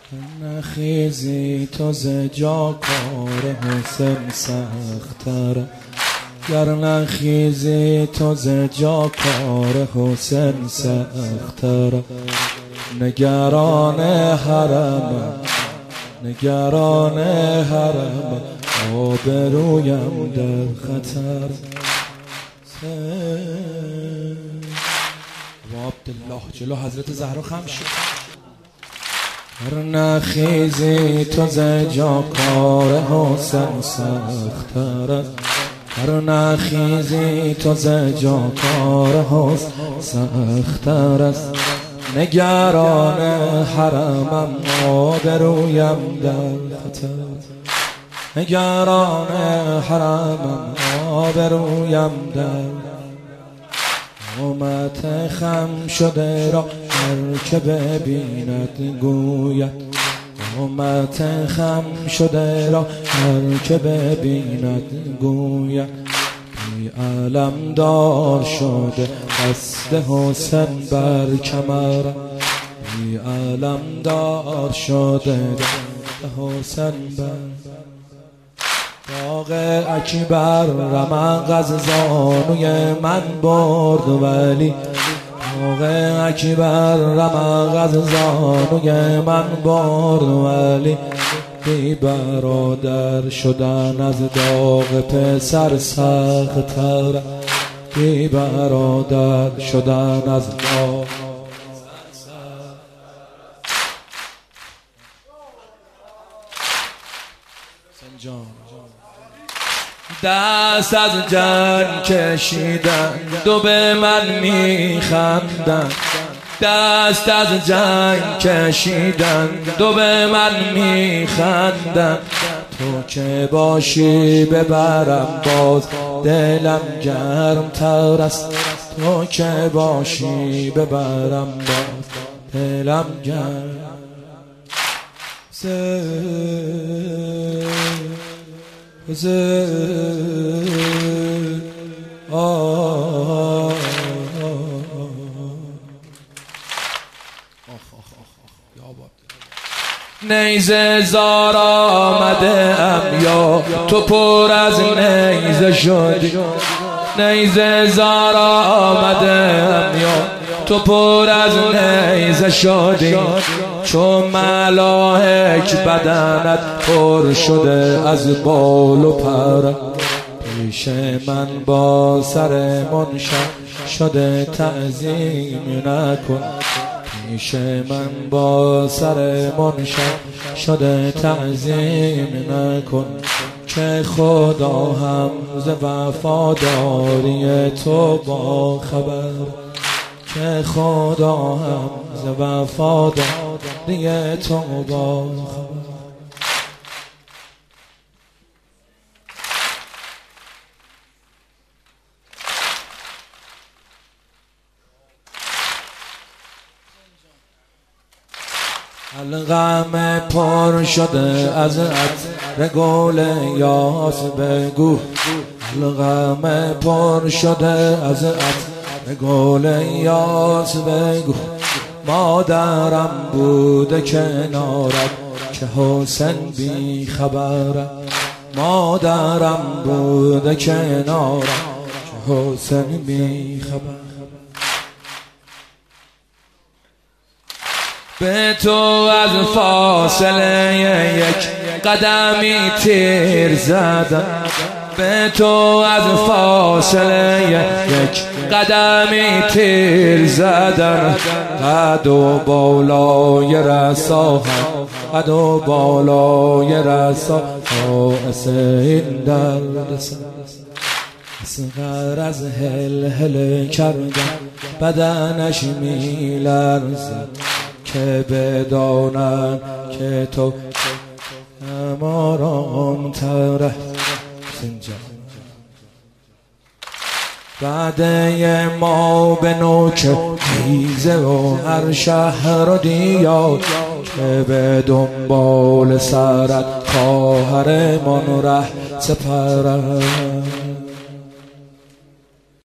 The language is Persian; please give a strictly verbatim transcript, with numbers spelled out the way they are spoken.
نخیزی تو ز جا کار حسین سخت‌تر، گر نخیزی تو ز جا کار حسین سخت‌تر. نگران حرم نگران حرم آبرویم در خطر. و عبدالله جلو حضرت زهرا خم شد. هر نخیزی تو ز جا کار حسین سخت‌تر، هر نخیزی تو ز جا کار حسین سخت‌تر است. نگران حرمم آبرویم در خطر، نگران حرمم آبرویم در. امت خم شده را هر که ببیند گوید، امت خم شده را هر که ببیند گوید. بی علم دار شده قصد حسین بر کمر، بی علم دار شده قصد حسین بر. داغ اکبر رمق از زانوی من برد ولی، داغ اکبر رمق از زانوی من برد ولی. بی برادر شدن از داغ پسر سخت‌تر، بی برادر شدن از داغ دست از جنگ کشیدن دو به من میخندن، دست از جنگ کشیدن دو به من میخندن. تو که باشی ببرم باز دلم گرم تر است، تو که باشی ببرم باز دلم گرم. ز آه نیزه زار آمده ام یا تو پر از نیزه شدی، نیزه زار آمده ام یا تو پر از نیزه شدی. چون ملائک بدنت پر شده از بال و پر، پیش من با سر منشق شده تعظیم نکن، پیش من با سر منشق شده تعظیم نکن. که خدا هم ز وفاداری تو با خبر، که خدا هم ز وفاداری تو با خبر. حلقم پر شده از عطر گل یاس بگو، حلقم پر شده از عطر گل یاس بگو. مادرم بوده کنارم که حسین بی خبرم، مادرم بوده کنارم که حسین بی خبر. به تو از فاصله یک قدمی تیر زدم، به تو از فاصله یک قدمی تیر زدم. قد و بالای رسا هم قد و بالای رسا باعث این درد سر. اصغر از هل هل کردن بدنش می لرزد، که بدانن که تو امارام تره سنجا. بعده ما به نوک نیزه و هر شهر و دیار، که به دنبال سرت خواهرمان ره سپرد.